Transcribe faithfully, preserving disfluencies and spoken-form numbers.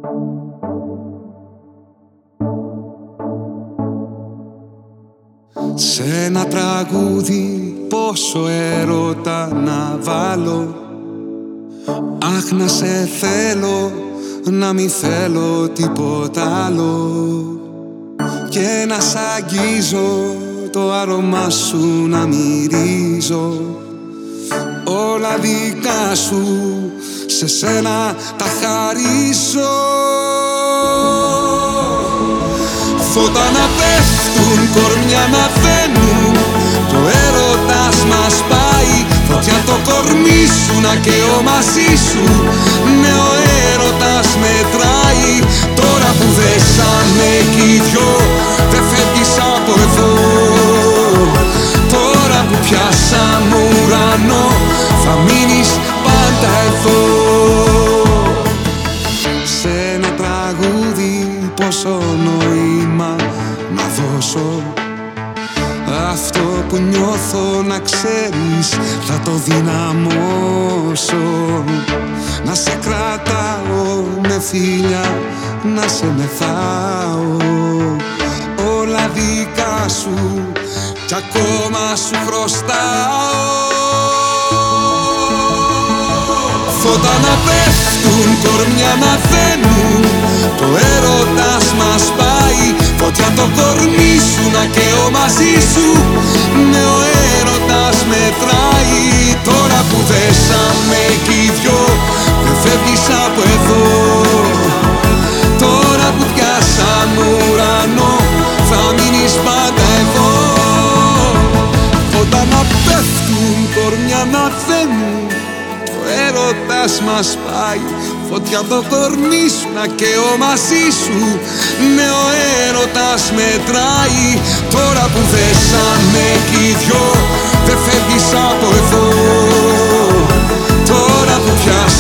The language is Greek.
Σ' ένα τραγούδι πόσο έρωτα να βάλω. Αχ, να σε θέλω, να μη θέλω τίποτα άλλο. Και να σ' αγγίζω, το άρωμά σου να μυρίζω. Όλα δικά σου, σε σένα τα χαρίζω. Φώτα να πέφτουν, κορμιά να φαίνουν, το έρωτας μας πάει. Φωτιά το κορμί σου να καίω μαζί σου, ναι ο έρωτας μετράει. Τώρα που δέσαμε κι οι δυο, δεν φεύγεις από εδώ. Τώρα που πιάσαμε ουρανό, θα μείνεις πάντα εδώ. Σ' ένα τραγούδι πόσο νόημα να δώσω. Αυτό που νιώθω να ξέρεις θα το δυναμώσω. Να σε κρατάω με φίλια, να σε μεθάω. Όλα δικά σου κι ακόμα σου χρωστάω. Φώτα να πέφτουν, κορμιά να φαίνουν, το έρωτας μας πάει. Φωτιά το κορμί σου να καίω μαζί σου, ναι ο έρωτας μετράει. Τώρα που δέσαμε κι οι δυο, δεν φεύγεις από εδώ. Τώρα που πιάσαμε ουρανό, θα μείνεις πάντα εδώ. Φώτα να πέφτουν, κορμιά να φαίνουν, το έρωτας μας πάει. Φωτιά το κορμί σου να καίω μαζί σου, ναι ο έρωτας μετράει. Τώρα που δέσαμε κι οι δυο, δεν φεύγεις από εδώ. Τώρα που πιάσαμε